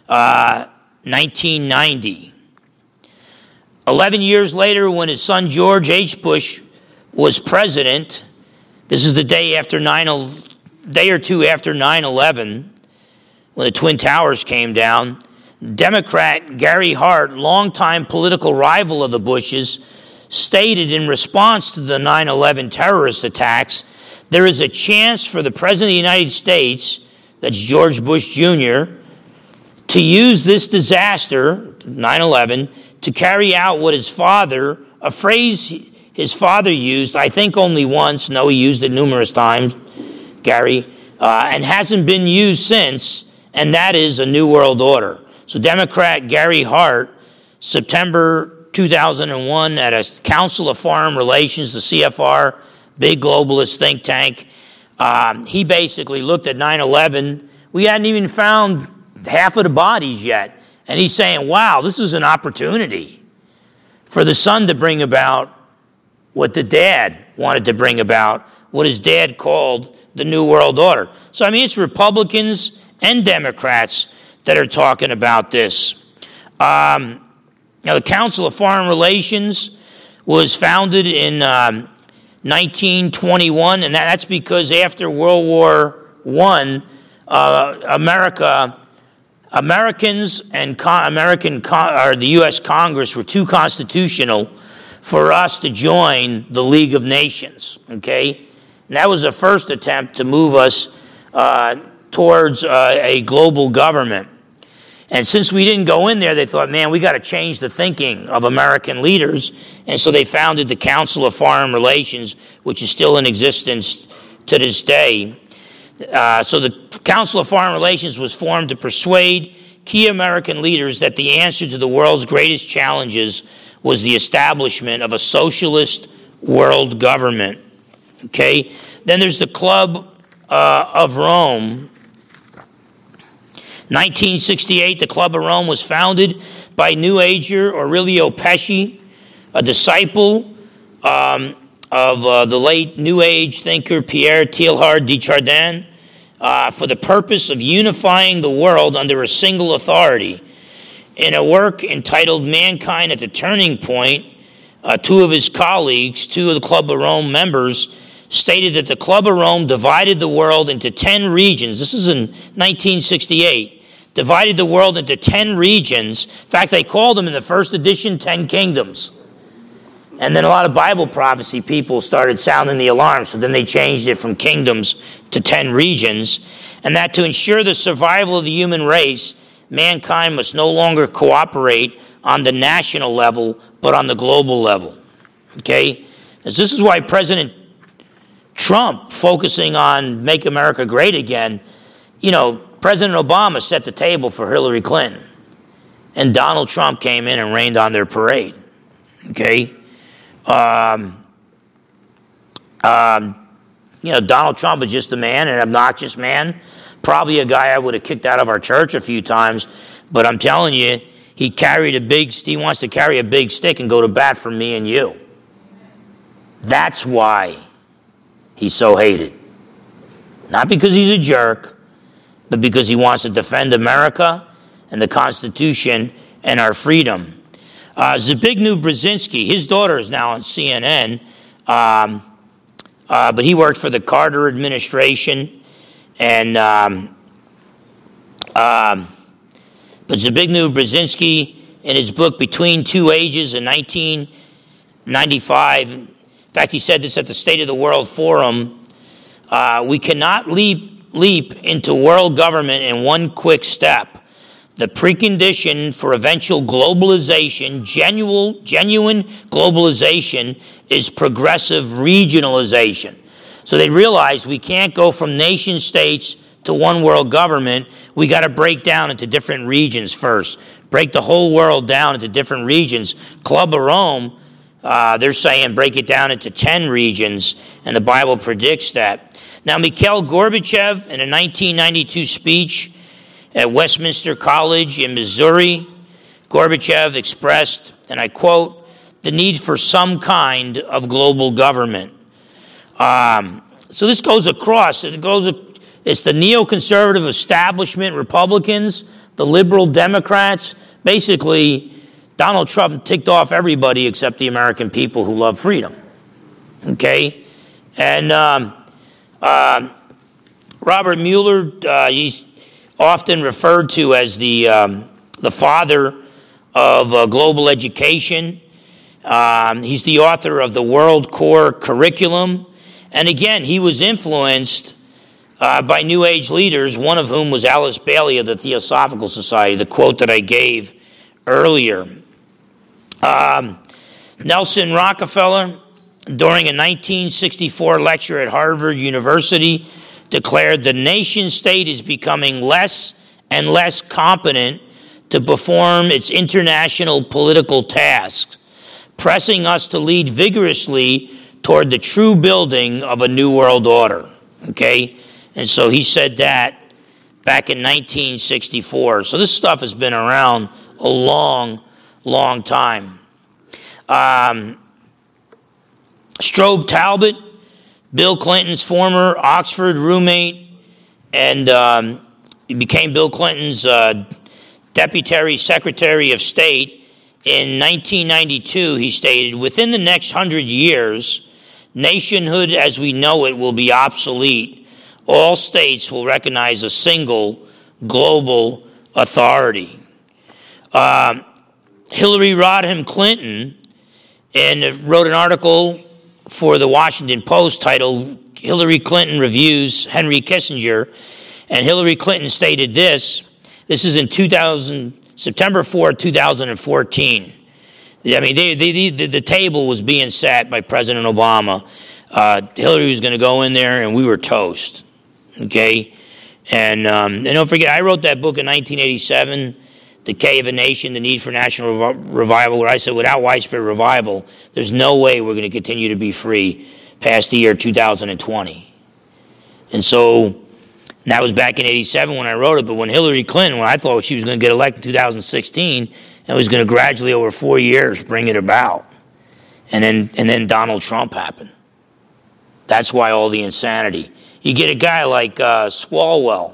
1990. 11 years later, when his son George H. Bush was president, this is the day or two after 9/11, when the Twin Towers came down, Democrat Gary Hart, longtime political rival of the Bushes, stated in response to the 9/11 terrorist attacks, there is a chance for the President of the United States, that's George Bush Jr., to use this disaster, 9/11, to carry out what his father, a phrase his father used, I think only once, no, he used it numerous times, Gary, and hasn't been used since, and that is a new world order. So Democrat Gary Hart, September 2001, at a Council of Foreign Relations, the CFR, big globalist think tank, he basically looked at 9/11. We hadn't even found half of the bodies yet. And he's saying, wow, this is an opportunity for the son to bring about what the dad wanted to bring about, what his dad called the New World Order. So, I mean, it's Republicans and Democrats that are talking about this. Now, the Council of Foreign Relations was founded in 1921, and that's because after World War I, Americans and the U.S. Congress were too constitutional for us to join the League of Nations, okay? And that was the first attempt to move us towards a global government. And since we didn't go in there, they thought, man, we got to change the thinking of American leaders. And so they founded the Council of Foreign Relations, which is still in existence to this day. So the Council of Foreign Relations was formed to persuade key American leaders that the answer to the world's greatest challenges was the establishment of a socialist world government. Okay? Then there's the Club of Rome. 1968, the Club of Rome was founded by New Ager Aurelio Pesci, a disciple of the late New Age thinker Pierre Teilhard de Chardin, for the purpose of unifying the world under a single authority. In a work entitled Mankind at the Turning Point, two of his colleagues, two of the Club of Rome members, stated that the Club of Rome divided the world into 10 regions. This is in 1968. Divided the world into 10 regions. In fact, they called them in the first edition 10 kingdoms. And then a lot of Bible prophecy people started sounding the alarm, so then they changed it from kingdoms to 10 regions. And that to ensure the survival of the human race, mankind must no longer cooperate on the national level, but on the global level. Okay? This is why President Trump, focusing on Make America Great Again, President Obama set the table for Hillary Clinton. And Donald Trump came in and rained on their parade. Okay? Donald Trump is just a man, an obnoxious man. Probably a guy I would have kicked out of our church a few times. But I'm telling you, he wants to carry a big stick and go to bat for me and you. That's why he's so hated. Not because he's a jerk, but because he wants to defend America and the Constitution and our freedom. Zbigniew Brzezinski, his daughter is now on CNN, but he worked for the Carter administration. But Zbigniew Brzezinski, in his book Between Two Ages in 1995, in fact, he said this at the State of the World Forum, we cannot leap into world government in one quick step. The precondition for eventual globalization, genuine globalization, is progressive regionalization. So they realized we can't go from nation states to one world government. We got to break down into different regions first. Break the whole world down into different regions. Club of Rome, they're saying break it down into 10 regions, and the Bible predicts that. Now, Mikhail Gorbachev, in a 1992 speech at Westminster College in Missouri, Gorbachev expressed, and I quote, the need for some kind of global government. So this goes across. It's the neoconservative establishment Republicans, the liberal Democrats. Basically, Donald Trump ticked off everybody except the American people who love freedom. Okay? And Robert Mueller, he's often referred to as the father of global education. He's the author of the World Core Curriculum. And again, he was influenced by New Age leaders, one of whom was Alice Bailey of the Theosophical Society, the quote that I gave earlier. Nelson Rockefeller, during a 1964 lecture at Harvard University, declared the nation state is becoming less and less competent to perform its international political tasks, pressing us to lead vigorously toward the true building of a new world order. Okay? And so he said that back in 1964. So this stuff has been around a long, long time. Strobe Talbot, Bill Clinton's former Oxford roommate, and he became Bill Clinton's Deputy Secretary of State. In 1992, he stated, "Within the next 100 years, nationhood as we know it will be obsolete. All states will recognize a single global authority." Hillary Rodham Clinton wrote an article for the Washington Post titled "Hillary Clinton Reviews Henry Kissinger," and Hillary Clinton stated this. This is in September 4, 2014. I mean, the table was being set by President Obama. Hillary was going to go in there, and we were toast. Okay? And don't forget, I wrote that book in 1987, Decay of a Nation, The Need for National Revival, where I said without widespread revival, there's no way we're going to continue to be free past the year 2020. And so that was back in 87 when I wrote it, but when Hillary Clinton, when I thought she was going to get elected in 2016, and was going to gradually over 4 years bring it about. And then Donald Trump happened. That's why all the insanity. You get a guy like Swalwell.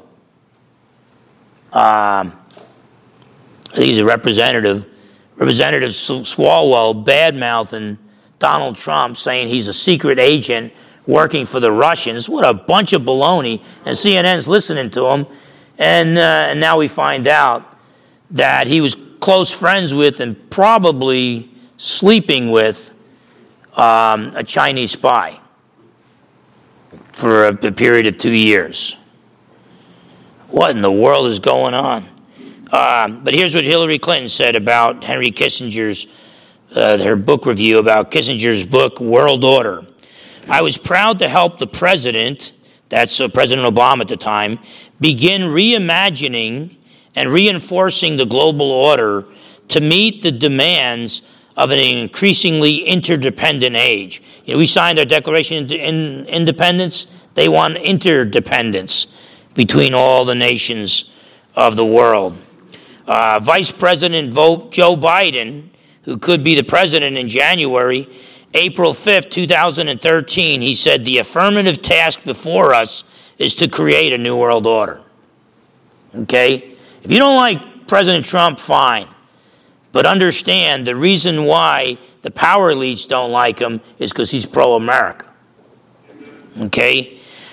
I think he's a representative. Representative Swalwell bad-mouthing Donald Trump, saying he's a secret agent working for the Russians. What a bunch of baloney. And CNN's listening to him. And now we find out that he was close friends with and probably sleeping with a Chinese spy for a period of 2 years. What in the world is going on? But here's what Hillary Clinton said about Henry Kissinger's, her book review about Kissinger's book, World Order. "I was proud to help the president," that's President Obama at the time, "begin reimagining and reinforcing the global order to meet the demands of an increasingly interdependent age." You know, we signed our Declaration of Independence. They want interdependence between all the nations of the world. Vice President Joe Biden, who could be the president in January, April 5th, 2013, he said, "The affirmative task before us is to create a new world order." Okay? If you don't like President Trump, fine. But understand the reason why the power elites don't like him is because he's pro-America. Okay?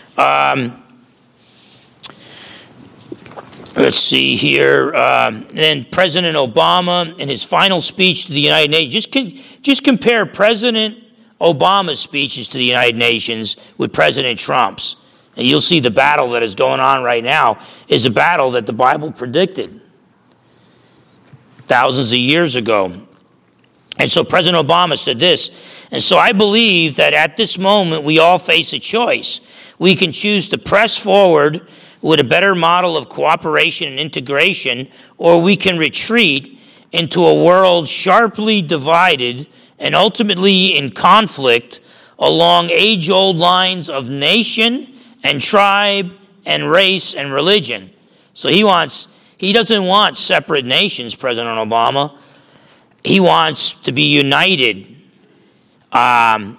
Let's see here. Then President Obama, in his final speech to the United Nations, just compare President Obama's speeches to the United Nations with President Trump's. And you'll see the battle that is going on right now is a battle that the Bible predicted thousands of years ago. And so President Obama said this, "And so I believe that at this moment we all face a choice. We can choose to press forward with a better model of cooperation and integration, or we can retreat into a world sharply divided and ultimately in conflict along age-old lines of nation and tribe and race and religion." So he doesn't want separate nations, President Obama. He wants to be united, and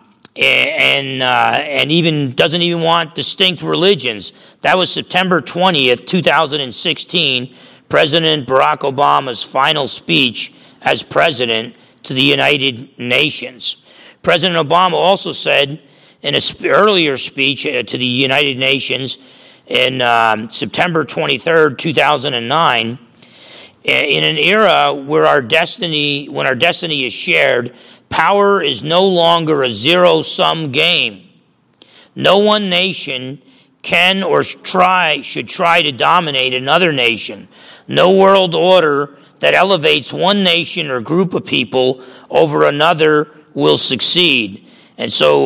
even doesn't even want distinct religions. That was September 20th, 2016, President Barack Obama's final speech as president to the United Nations. President Obama also said in an earlier speech to the United Nations in September 23rd, 2009, in an era where when our destiny is shared, power is no longer a zero-sum game. No one nation can or should try to dominate another nation. No world order that elevates one nation or group of people over another will succeed. And so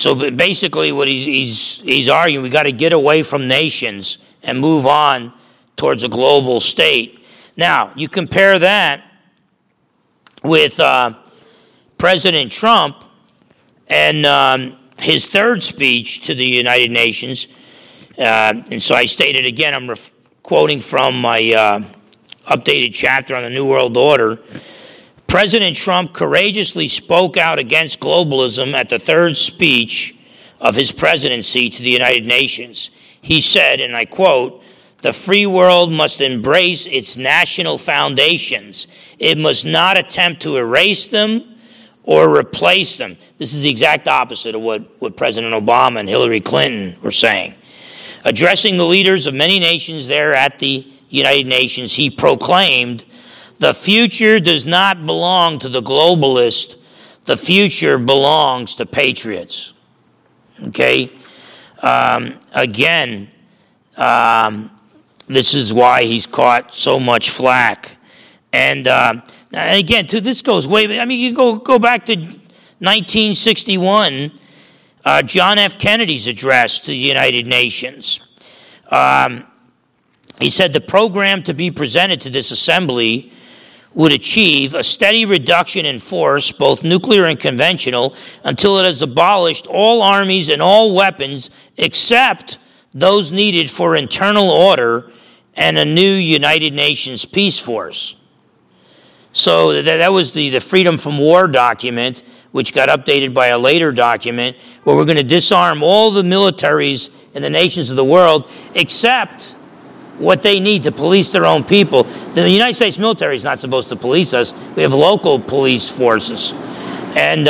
basically what he's arguing, we got to get away from nations and move on towards a global state. Now, you compare that with President Trump and his third speech to the United Nations. And so I stated again, I'm quoting from my updated chapter on the New World Order. President Trump courageously spoke out against globalism at the third speech of his presidency to the United Nations. He said, and I quote, "The free world must embrace its national foundations. It must not attempt to erase them or replace them." This is the exact opposite of what President Obama and Hillary Clinton were saying. Addressing the leaders of many nations there at the United Nations, he proclaimed, "The future does not belong to the globalist. The future belongs to patriots." Okay? Again, this is why he's caught so much flack. And again, this goes way, I mean, you go back to 1961, John F. Kennedy's address to the United Nations. He said the program to be presented to this assembly would achieve a steady reduction in force, both nuclear and conventional, until it has abolished all armies and all weapons except those needed for internal order and a new United Nations peace force. So that was the Freedom from War document, which got updated by a later document, where we're going to disarm all the militaries in the nations of the world except what they need to police their own people. The United States military is not supposed to police us. We have local police forces. And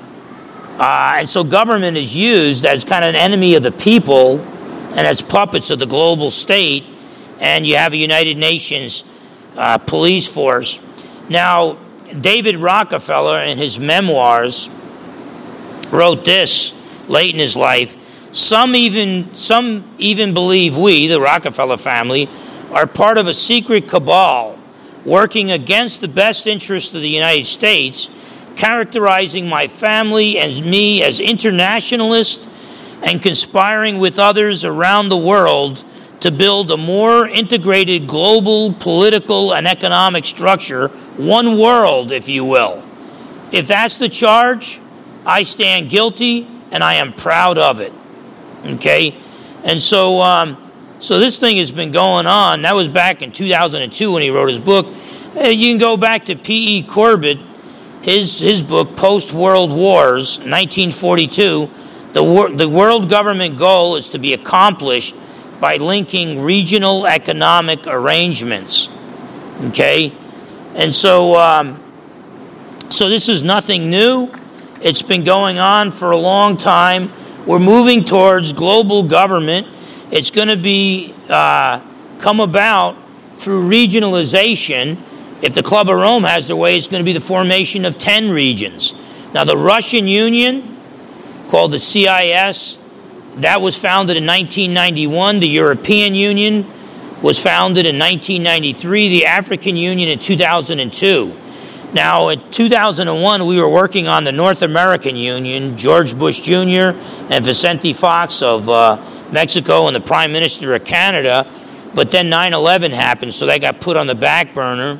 so government is used as kind of an enemy of the people and as puppets of the global state. And you have a United Nations police force. Now, David Rockefeller, in his memoirs, wrote this late in his life. Some even believe we, the Rockefeller family, are part of a secret cabal working against the best interests of the United States, characterizing my family and me as internationalists and conspiring with others around the world to build a more integrated global political and economic structure, one world, if you will. If that's the charge, I stand guilty and I am proud of it. Okay? And so this thing has been going on. That was back in 2002 when he wrote his book. You can go back to P.E. Corbett, his book, Post-World Wars, 1942. The world government goal is to be accomplished by linking regional economic arrangements. Okay? And so this is nothing new. It's been going on for a long time. We're moving towards global government. It's going to be come about through regionalization. If the Club of Rome has their way, it's going to be the formation of 10 regions. Now, the Russian Union, called the CIS, that was founded in 1991. The European Union was founded in 1993. The African Union in 2002. Now, in 2001, we were working on the North American Union. George Bush Jr. and Vicente Fox of Mexico and the Prime Minister of Canada. But then 9/11 happened, so that got put on the back burner.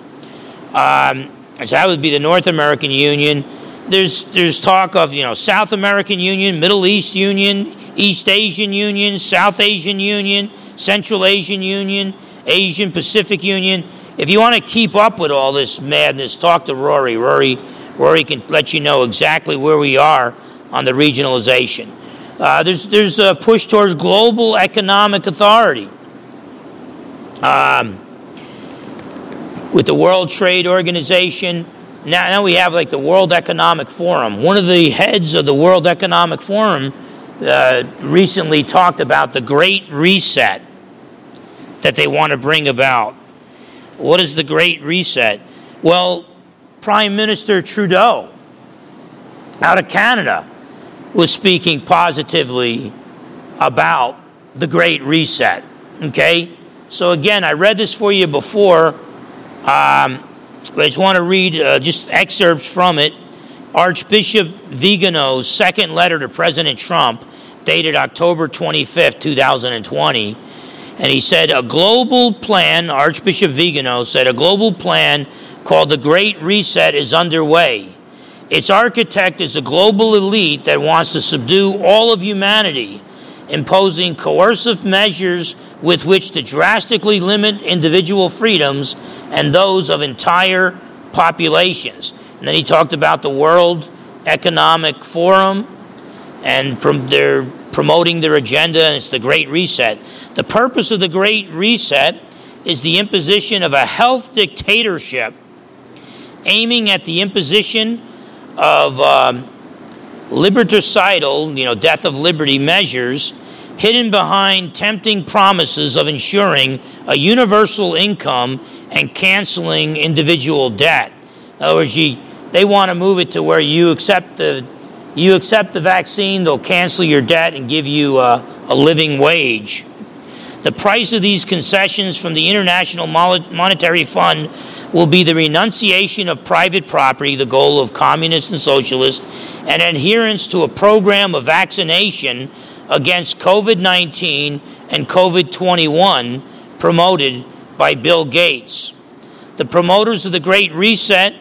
So that would be the North American Union. There's talk of, South American Union, Middle East Union, East Asian Union, South Asian Union, Central Asian Union, Asian Pacific Union. If you want to keep up with all this madness, talk to Rory. Rory can let you know exactly where we are on the regionalization. There's a push towards global economic authority. With the World Trade Organization, now we have like the World Economic Forum. One of the heads of the World Economic Forum recently talked about the Great Reset that they want to bring about. What is the Great Reset? Well, Prime Minister Trudeau out of Canada was speaking positively about the Great Reset. Okay? So again, I read this for you before, but I just want to read just excerpts from it. Archbishop Vigano's second letter to President Trump, dated October 25th, 2020. And he said a global plan, Archbishop Vigano said, a global plan called the Great Reset is underway. Its architect is a global elite that wants to subdue all of humanity, imposing coercive measures with which to drastically limit individual freedoms and those of entire populations. And then he talked about the World Economic Forum and they're promoting their agenda, and it's the Great Reset. The purpose of the Great Reset is the imposition of a health dictatorship aiming at the imposition of liberticidal, death of liberty measures hidden behind tempting promises of ensuring a universal income and canceling individual debt. In other words, they want to move it to where you accept the vaccine, they'll cancel your debt and give you a living wage. The price of these concessions from the International Monetary Fund will be the renunciation of private property, the goal of communists and socialists, and adherence to a program of vaccination against COVID-19 and COVID-21 promoted by Bill Gates. The promoters of the Great Reset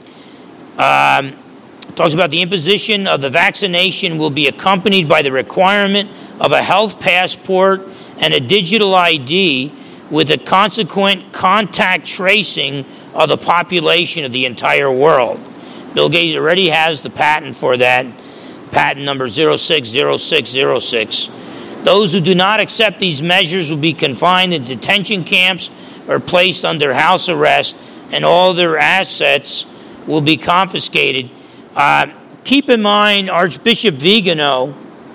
talks about the imposition of the vaccination will be accompanied by the requirement of a health passport and a digital ID with a consequent contact tracing of the population of the entire world. Bill Gates already has the patent for that, patent number 060606. Those who do not accept these measures will be confined in detention camps or placed under house arrest, and all their assets will be confiscated. Keep in mind, Archbishop Vigano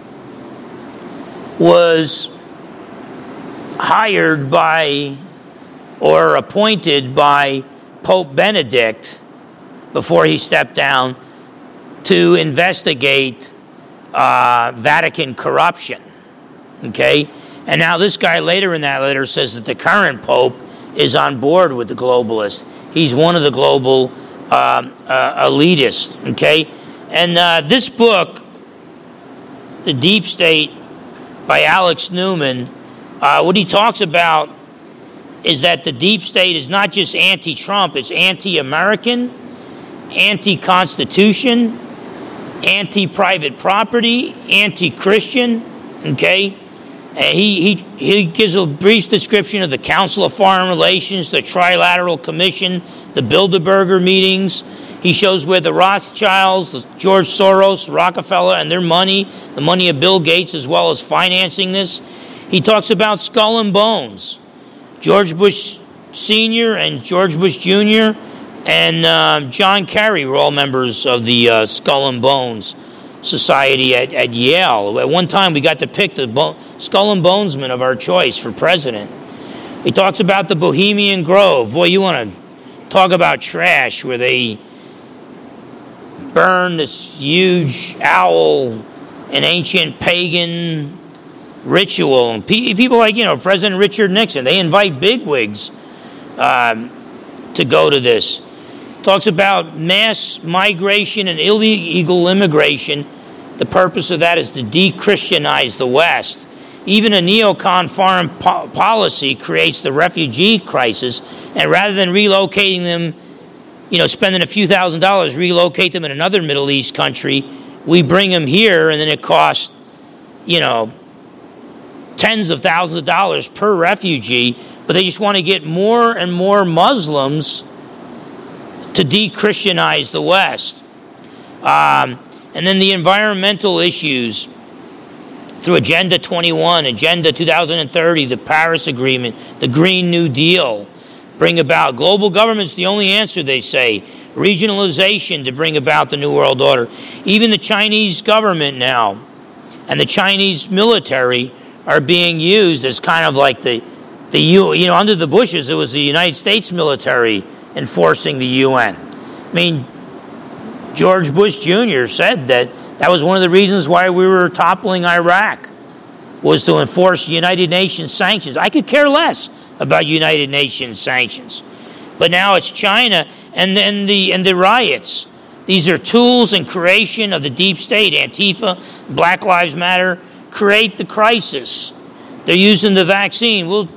was hired by or appointed by Pope Benedict before he stepped down to investigate Vatican corruption. Okay? And now this guy later in that letter says that the current Pope is on board with the globalists. He's one of the global elitists. Okay? And this book, The Deep State by Alex Newman, what he talks about is that the deep state is not just anti-Trump, it's anti-American, anti-Constitution, anti-private property, anti-Christian, okay? And he gives a brief description of the Council of Foreign Relations, the Trilateral Commission, the Bilderberger meetings. He shows where the Rothschilds, the George Soros, Rockefeller, and their money, the money of Bill Gates, as well as financing this. He talks about Skull and Bones. George Bush Sr. and George Bush Jr. and John Kerry were all members of the Skull and Bones Society at Yale. At one time, we got to pick the Skull and Bonesman of our choice for president. He talks about the Bohemian Grove. Boy, you want to talk about trash, where they burn this huge owl, an ancient pagan ritual. And people like, President Richard Nixon, they invite bigwigs to go to this. Talks about mass migration and illegal immigration. The purpose of that is to de-Christianize the West. Even a neocon foreign policy creates the refugee crisis, and rather than relocating them, spending a few $1,000s, relocate them in another Middle East country, we bring them here, and then it costs, tens of thousands of dollars per refugee, but they just want to get more and more Muslims to de-Christianize the West. And then the environmental issues through Agenda 21, Agenda 2030, the Paris Agreement, the Green New Deal, bring about global government's the only answer, they say. Regionalization to bring about the New World Order. Even the Chinese government now and the Chinese military are being used as kind of like under the Bushes, it was the United States military enforcing the UN. I mean, George Bush Jr. said that was one of the reasons why we were toppling Iraq, was to enforce United Nations sanctions. I could care less about United Nations sanctions. But now it's China and then the riots. These are tools and creation of the deep state. Antifa, Black Lives Matter, create the crisis. They're using the vaccine. We'll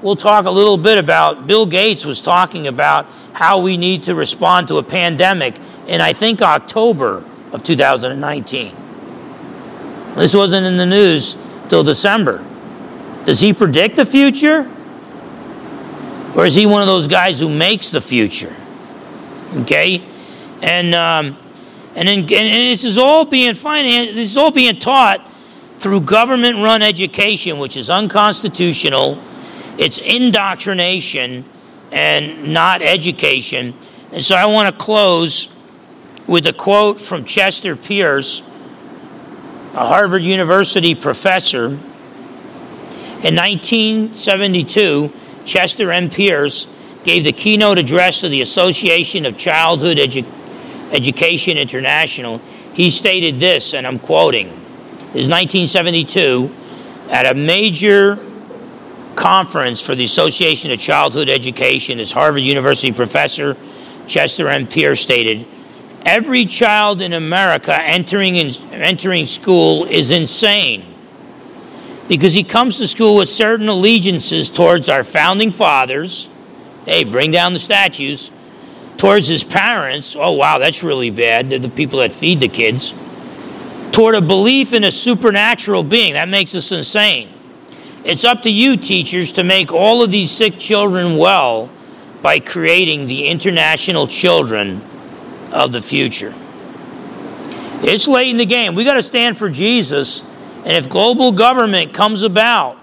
we'll talk a little bit about, Bill Gates was talking about how we need to respond to a pandemic in, I think, October of 2019. This wasn't in the news till December. Does he predict the future? Or is he one of those guys who makes the future? Okay? And this is all being financed, this is all being taught through government-run education, which is unconstitutional. It's indoctrination and not education. And so I want to close with a quote from Chester Pierce, a Harvard University professor. In 1972, Chester M. Pierce gave the keynote address to the Association of Childhood Education International. He stated this, and I'm quoting. This is 1972, at a major conference for the Association of Childhood Education, this Harvard University professor, Chester M. Pierce, stated, "Every child in America entering school is insane because he comes to school with certain allegiances towards our founding fathers. Hey, bring down the statues. Towards his parents. Oh, wow, that's really bad. They're the people that feed the kids. Toward a belief in a supernatural being. That makes us insane. It's up to you, teachers, to make all of these sick children well by creating the international children of the future." It's late in the game. We got to stand for Jesus. And if global government comes about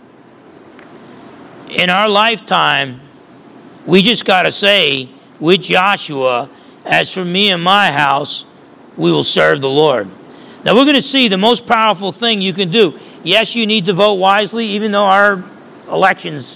in our lifetime, we just got to say with Joshua, "As for me and my house, we will serve the Lord." Now we're going to see the most powerful thing you can do. Yes, you need to vote wisely, even though our elections,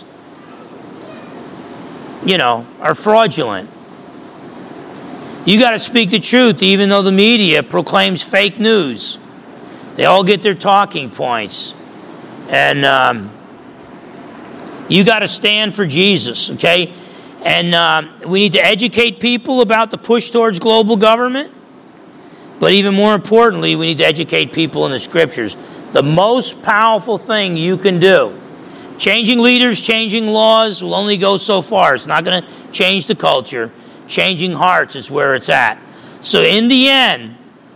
are fraudulent. You got to speak the truth, even though the media proclaims fake news. They all get their talking points. And you got to stand for Jesus, okay? And we need to educate people about the push towards global government. But even more importantly, we need to educate people in the Scriptures. The most powerful thing you can do. Changing leaders, changing laws will only go so far. It's not going to change the culture. Changing hearts is where it's at. So in the end,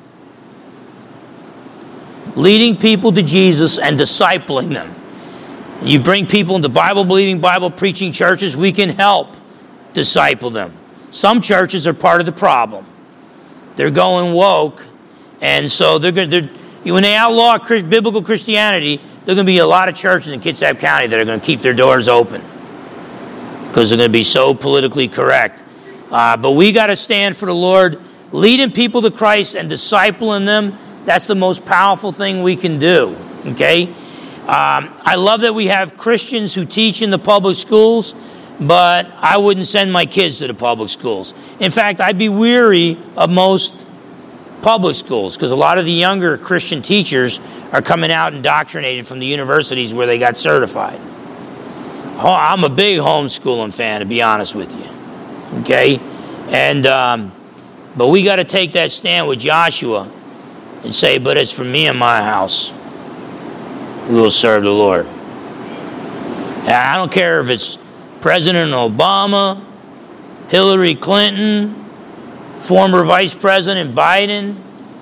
leading people to Jesus and discipling them. You bring people into Bible-believing, Bible-preaching churches, we can help disciple them. Some churches are part of the problem. They're going woke, and so when they outlaw biblical Christianity, there are going to be a lot of churches in Kitsap County that are going to keep their doors open because they're going to be so politically correct. But we got to stand for the Lord, leading people to Christ and discipling them. That's the most powerful thing we can do, okay? I love that we have Christians who teach in the public schools, but I wouldn't send my kids to the public schools. In fact, I'd be weary of most public schools because a lot of the younger Christian teachers are coming out indoctrinated from the universities where they got certified. I'm a big homeschooling fan, to be honest with you, okay? And but we got to take that stand with Joshua and say, "But as for me and my house, we will serve the Lord." And I don't care if it's President Obama, Hillary Clinton, former Vice President Biden.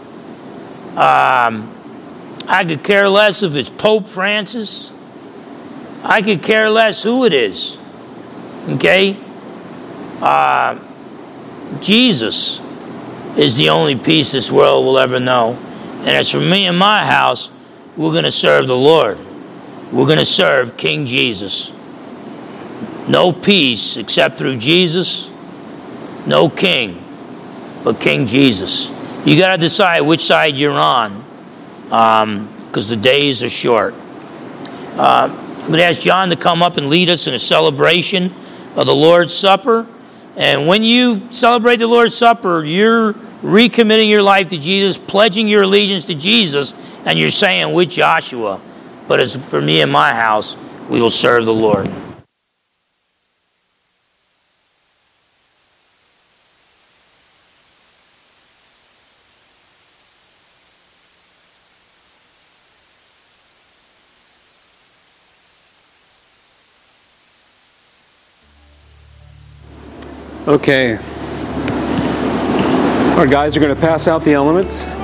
I could care less if it's Pope Francis. I could care less who it is. Okay? Jesus is the only peace this world will ever know. And as for me and my house, we're going to serve the Lord. We're going to serve King Jesus. No peace except through Jesus. No king, but King Jesus. You got to decide which side you're on, because the days are short. I'm going to ask John to come up and lead us in a celebration of the Lord's Supper. And when you celebrate the Lord's Supper, you're recommitting your life to Jesus, pledging your allegiance to Jesus, and you're saying with Joshua, "But as for me and my house, we will serve the Lord." Okay. Our guys are going to pass out the elements.